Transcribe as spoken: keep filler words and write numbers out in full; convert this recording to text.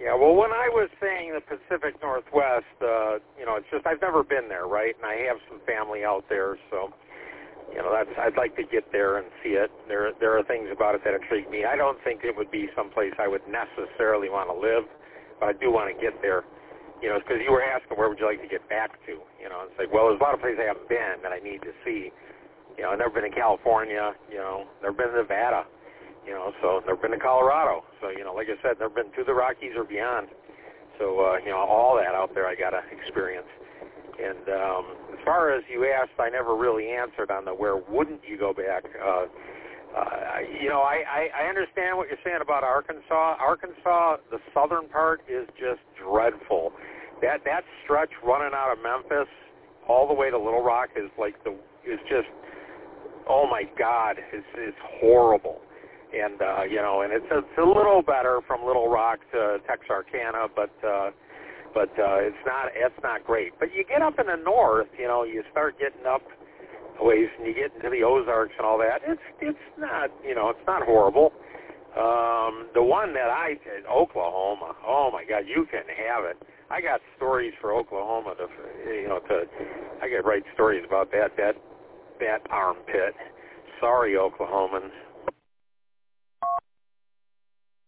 Yeah, well, when I was saying the Pacific Northwest, uh, you know, it's just I've never been there, right? And I have some family out there, so you know, that's I'd like to get there and see it. There, there are things about it that intrigue me. I don't think it would be someplace I would necessarily want to live, but I do want to get there. You know, because you were asking where would you like to get back to? You know, it's like, well, there's a lot of places I haven't been that I need to see. You know, I've never been in California. You know, never been to Nevada. You know, so never been to Colorado. So, you know, like I said, never been to the Rockies or beyond. So, uh, you know, all that out there I got to experience. And um, as far as you asked, I never really answered on the where wouldn't you go back. Uh, uh, you know, I, I, I understand what you're saying about Arkansas. Arkansas, the southern part is just dreadful. That that stretch running out of Memphis all the way to Little Rock is like the is just, oh my God, it's, it's horrible. And, uh, you know, and it's, it's a little better from Little Rock to Texarkana, but uh, but uh, it's not it's not great. But you get up in the north, you know, you start getting up a ways and you get into the Ozarks and all that. It's it's not, you know, it's not horrible. Um, the one that I did, Oklahoma, oh my God, you can have it. I got stories for Oklahoma to, you know, to I could write stories about that that that armpit. Sorry, Oklahomans.